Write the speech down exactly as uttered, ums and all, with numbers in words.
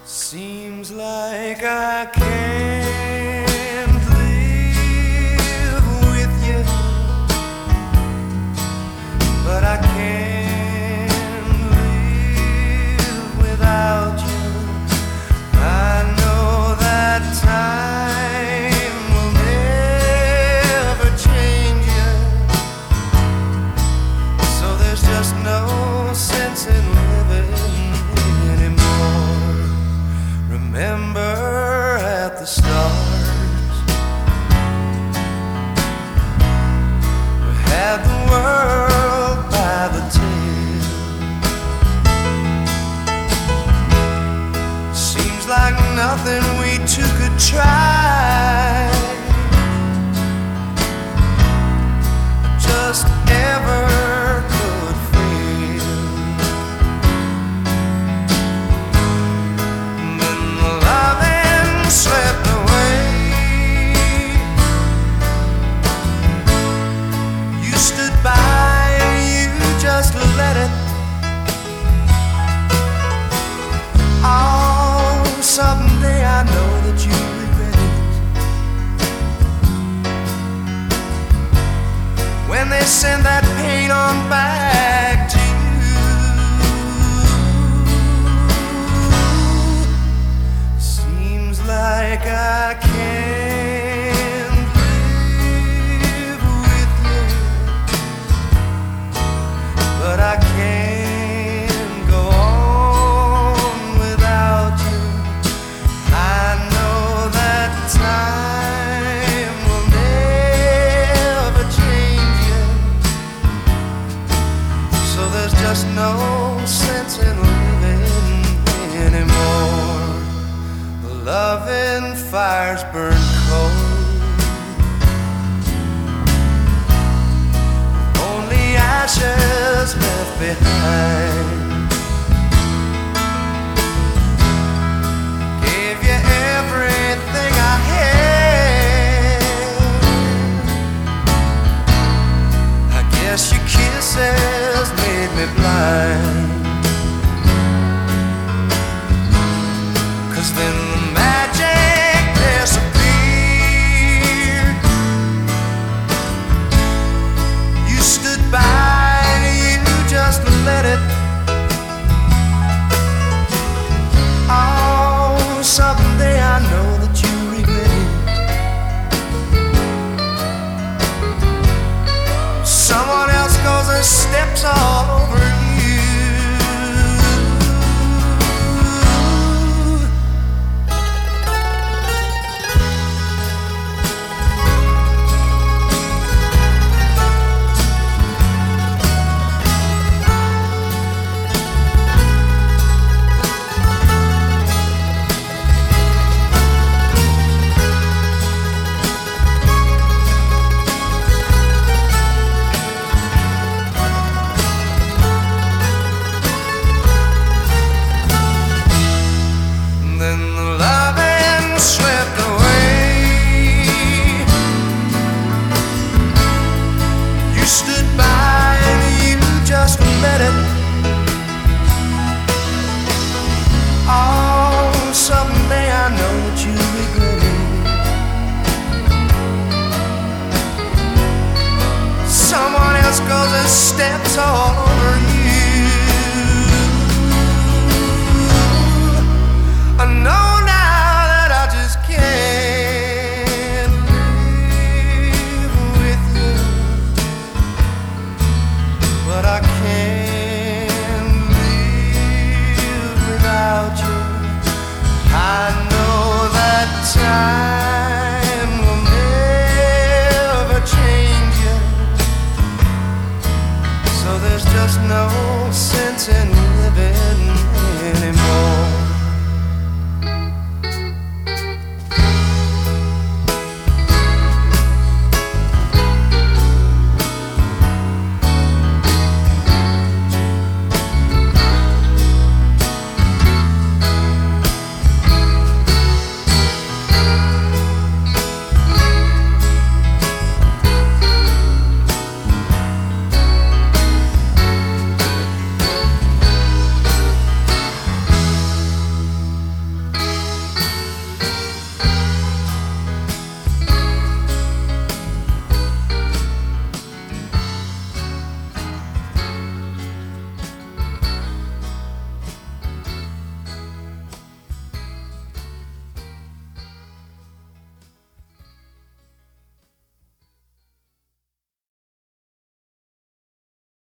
Seems like I can't live with you, but I can't live without you. I know that time will never change you, so there's just no sense in living anymore. Remember at the start, we had the world by the tail. Seems like nothing we two could try just ever could fail. Slipped away. You stood by and you just let it. Oh, someday I know that you regret it. When they send that pain on back to you. Like I can't live with you, but I can't go on without you. I know that time will never change you, so there's just no sense in living anymore. Loving fires burn cold, only ashes left behind. Gave you everything I had. I guess your kisses made me blind. 'Cause then the magic disappeared. You stood by and you just let it. Oh, someday I know that you regret it. Someone else goes and steps all over you. Stood by and you just let it. Oh, someday I know that you regret it. Someone else goes and steps all